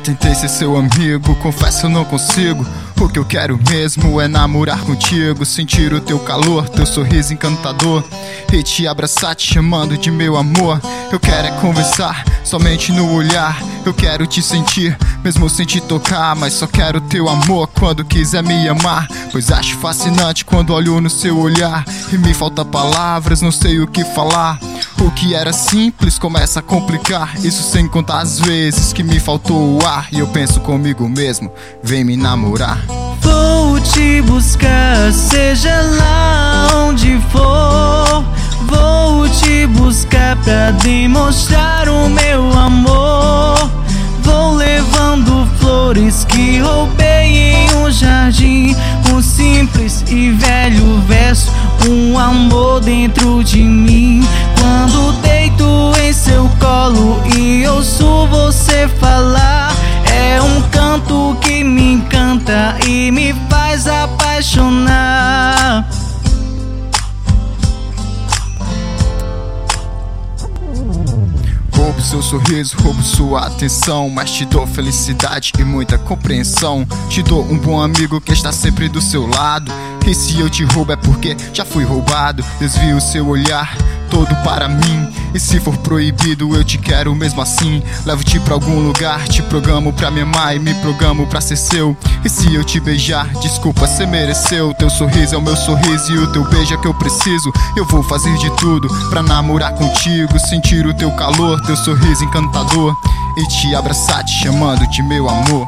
tentei ser seu amigo, confesso eu não consigo. O que eu quero mesmo é namorar contigo, sentir o teu calor, teu sorriso encantador e te abraçar te chamando de meu amor. Eu quero é conversar, somente no olhar. Eu quero te sentir, mesmo sem te tocar, mas só quero teu amor quando quiser me amar. Pois acho fascinante quando olho no seu olhar e me falta palavras, não sei o que falar. O que era simples começa a complicar, isso sem contar as vezes que me faltou o ar. E eu penso comigo mesmo, vem me namorar. Vou te buscar, seja lá onde for. Vou te buscar pra demonstrar o meu amor. Vou levando flores que roubei em um jardim. Um simples e velho verso, um amor dentro de mim. Quando deito em seu colo e ouço você falar, é um canto que me encanta e me faz apaixonar. Roubo seu sorriso, roubo sua atenção, mas te dou felicidade e muita compreensão. Te dou um bom amigo que está sempre do seu lado. E se eu te roubo é porque já fui roubado. Desvio o seu olhar todo para mim, e se for proibido eu te quero mesmo assim. Levo-te pra algum lugar, te programo pra me amar e me programo pra ser seu. E se eu te beijar, desculpa, cê mereceu. Teu sorriso é o meu sorriso e o teu beijo é que eu preciso. Eu vou fazer de tudo pra namorar contigo, sentir o teu calor, teu sorriso encantador e te abraçar te chamando de meu amor.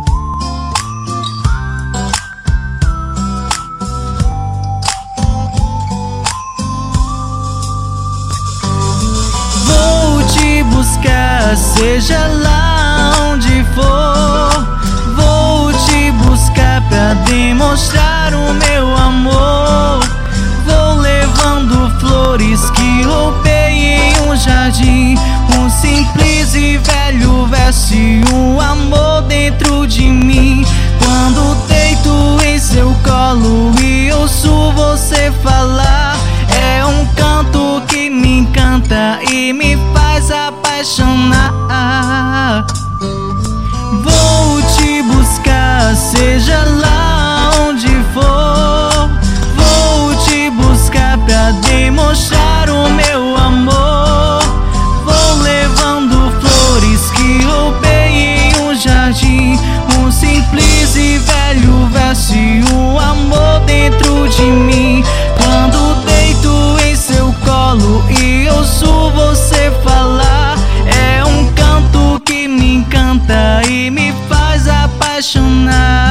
Buscar, seja lá onde for. Vou te buscar pra demonstrar o meu amor. Vou levando flores que roubei em um jardim. Um simples e velho verso e um amor dentro de mim. Quando deito em seu colo e ouço você falar, é um canto que me encanta e me faz apaixonar. Vou te buscar, seja lá onde for. Vou te buscar pra demonstrar o meu amor. Vou levando flores que roubei em um jardim. Um simples e velho verso e um amor dentro de mim. Quando deito em seu colo e ouço você falar, é um canto que me encanta e me faz apaixonar.